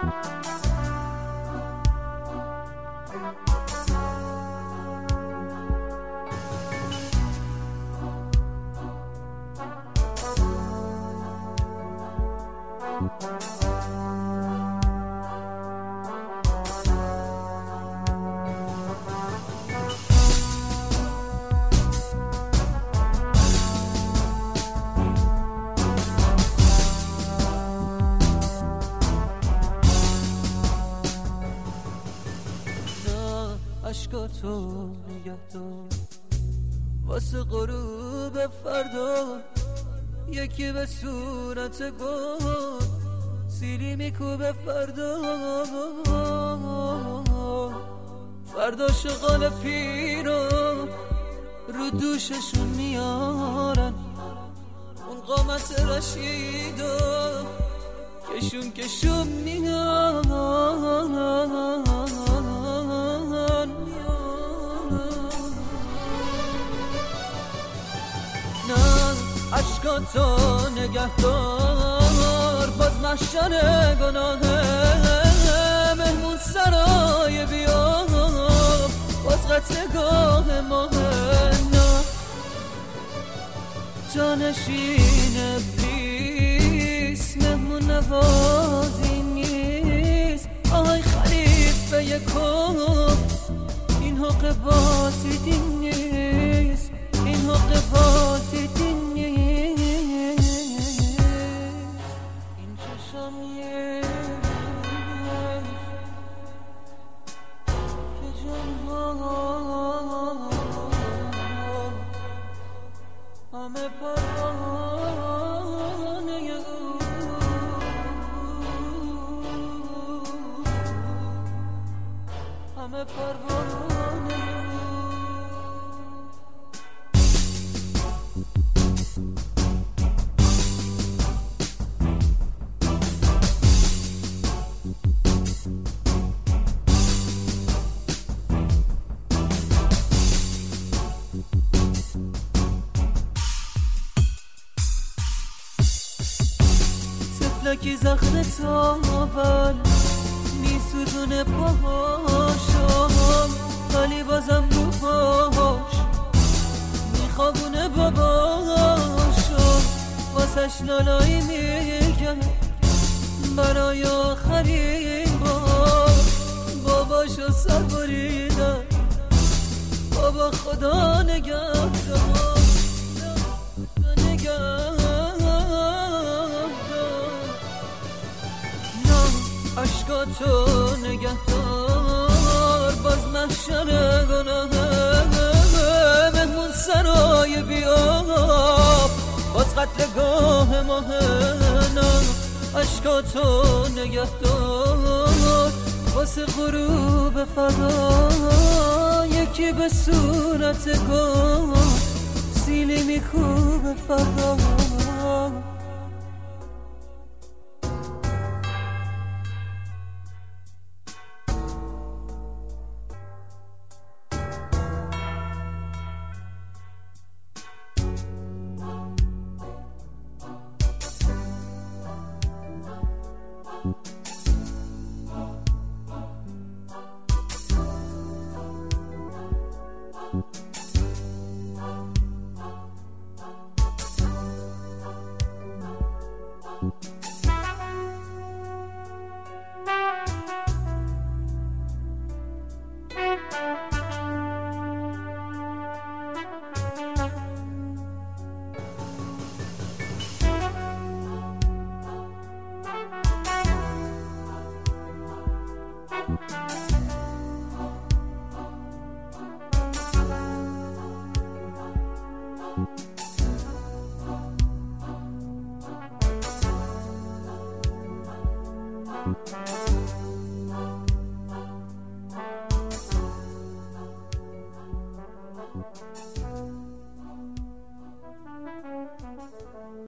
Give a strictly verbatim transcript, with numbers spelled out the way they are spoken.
عشقاتو نگه دار واسه غروب فردا، یکی به صورت گل سیلی میکوبه فردا. فردا شغال پیرو رو دوششون میارن، اون قامت رشیدو کشون کشون میارن. عشقاتو نگه دار باز محشر گناهه، مهمون سرای بیا باز قطعگاه ماهه. نه جانشین ابلیس مهمون نوازی نیست. آهای خلیفه یکم این حق بازی دین نیست، این حق بازی دین نیست. این چشم نیست که جنها همه پروانه او، همه پروانه لکی زخم تاول میسوزونه پاهاشم، ولی بازم رو پاهاش میخوابونه باباشم. واسش لالایی میگم برای آخرین بار، باباشو سر بریدم بابا خدا نگهدار نگهدار. عشقاتو نگه دار باز محشر گناهه، مهمون سرای بیا باز قتلگاه ماهه. نه عشقاتو نگه دار واسه غروب فردا، یکی به صورت گل سیلی میکوبه فردا. Thank you.